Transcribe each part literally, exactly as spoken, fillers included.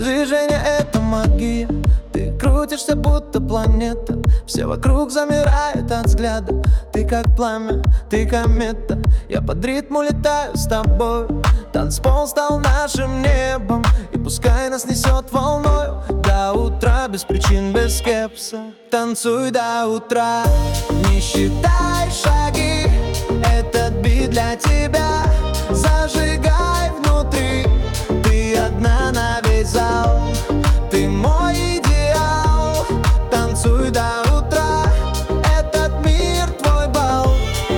движения — это магия. Ты крутишься, будто планета. Все вокруг замирают от взгляда. Ты как пламя, ты комета. Я под ритм улетаю с тобой. Танцпол стал нашим небом, и пускай нас несет волною до утра, без причин, без скепса. Танцуй до утра, не считай шаги. Этот бит для тебя. Зажигай внутри. Ты одна на весь зал. Ты мой идеал. Танцуй до утра. Этот мир твой бал.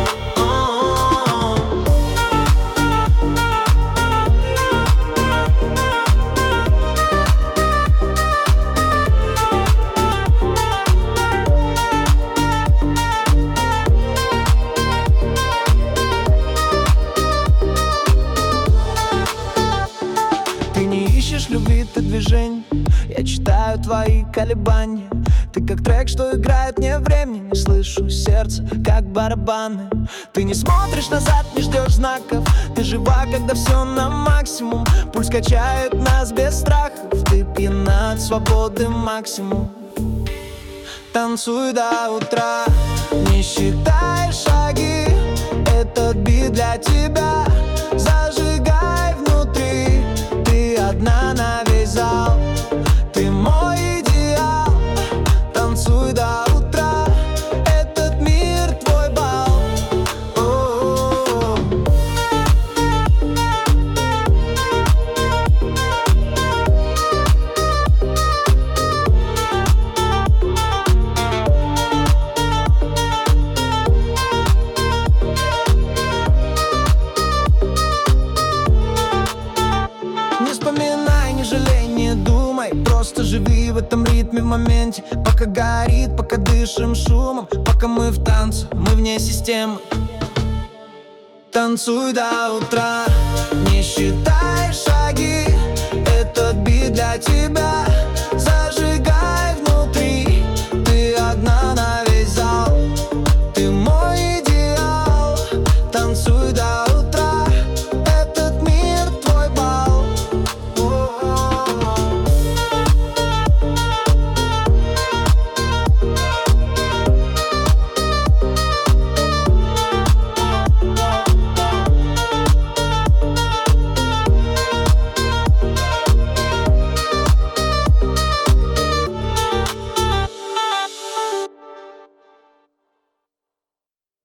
Ты не ищешь любви, ты движение. Я читаю твои колебания. Ты как трек, что играет вне времени. Не слышу сердце, как барабаны. Ты не смотришь назад, не ждешь знаков. Ты жива, когда все на максимум. Пульс качает нас без страхов. Ты пьяна от свободы максимум. Танцуй до утра, не считай шаги. Этот бит для тебя. Зажигай внутри. Ты одна на весь зал. Ты мой идеал. Танцуй до утра. Этот мир твой бал. О-о-о. Не вспоминай, не жалей, не думай. Просто живи в этом ритме, в моменте. Пока горит, пока дышим шумом. Пока мы в танце, мы вне системы. Танцуй до утра, не считай шаги. Этот бит для тебя.